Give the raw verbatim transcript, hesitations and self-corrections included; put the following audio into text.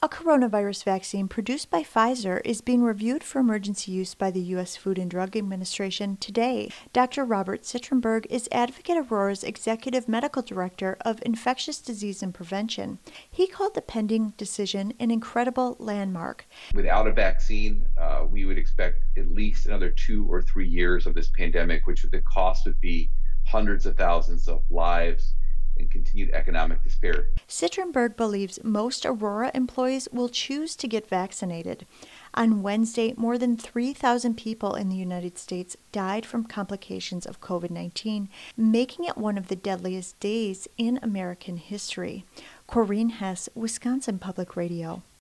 A coronavirus vaccine produced by Pfizer is being reviewed for emergency use by the U S Food and Drug Administration today. Doctor Robert Citrenberg is Advocate Aurora's Executive Medical Director of Infectious Disease and Prevention. He called the pending decision an incredible landmark. Without a vaccine, uh, we would expect at least another two or three years of this pandemic, which the cost would be hundreds of thousands of lives and continued economic despair. Citrenberg believes most Aurora employees will choose to get vaccinated. On Wednesday, more than three thousand people in the United States died from complications of COVID nineteen, making it one of the deadliest days in American history. Corinne Hess, Wisconsin Public Radio.